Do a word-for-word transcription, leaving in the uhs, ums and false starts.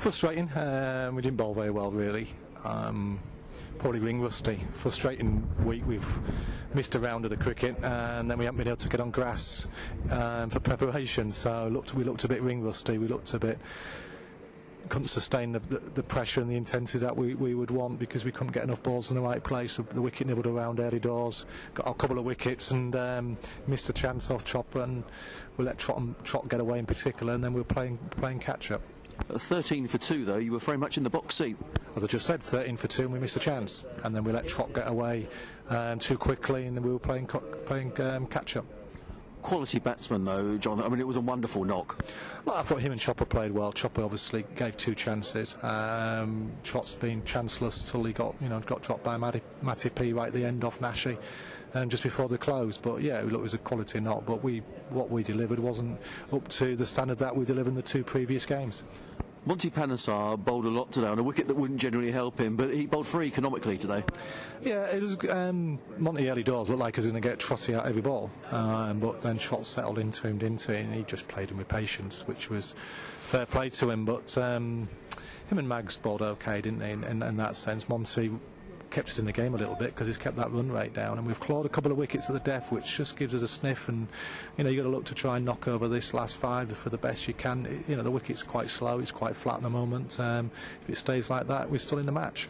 Frustrating. Um, we didn't bowl very well, really. Um, probably ring rusty. Frustrating week. We've missed a round of the cricket, and then we haven't been able to get on grass um, for preparation. So looked, we looked a bit ring rusty. We looked a bit. Couldn't sustain the, the, the pressure and the intensity that we, we would want because we couldn't get enough balls in the right place. The wicket nibbled around early doors, got a couple of wickets and um, missed a chance off Chopper, and we let Trott, and, Trott get away in particular, and then we were playing playing catch up. At thirteen for two though, you were very much in the box seat. As I just said, thirteen for two and we missed a chance, and then we let Trott get away um, too quickly, and then we were playing playing um, catch up. Quality batsman though, John. I mean, it was a wonderful knock. Well, I thought him and Chopper played well. Chopper obviously gave two chances. Um, Trott's been chanceless till he got, you know, got dropped by Matty, Matty P right at the end off Nashi, um, just before the close. But yeah, look, it was a quality knock. But we, what we delivered wasn't up to the standard that we delivered in the two previous games. Monty Panesar bowled a lot today on a wicket that wouldn't generally help him, but he bowled very economically today. Yeah, it was. Um, Monty early doors looked like he was going to get Trotty out every ball, um, but then Trott settled into him, didn't he? And he just played him with patience, which was fair play to him. But um, him and Mags bowled okay, didn't they? In, in, in that sense, Monty kept us in the game a little bit because he's kept that run rate down, and we've clawed a couple of wickets at the death, which just gives us a sniff. And you know, you've got to look to try and knock over this last five for the best you can. It, you know, the wicket's quite slow, it's quite flat at the moment. Um, if it stays like that, we're still in the match.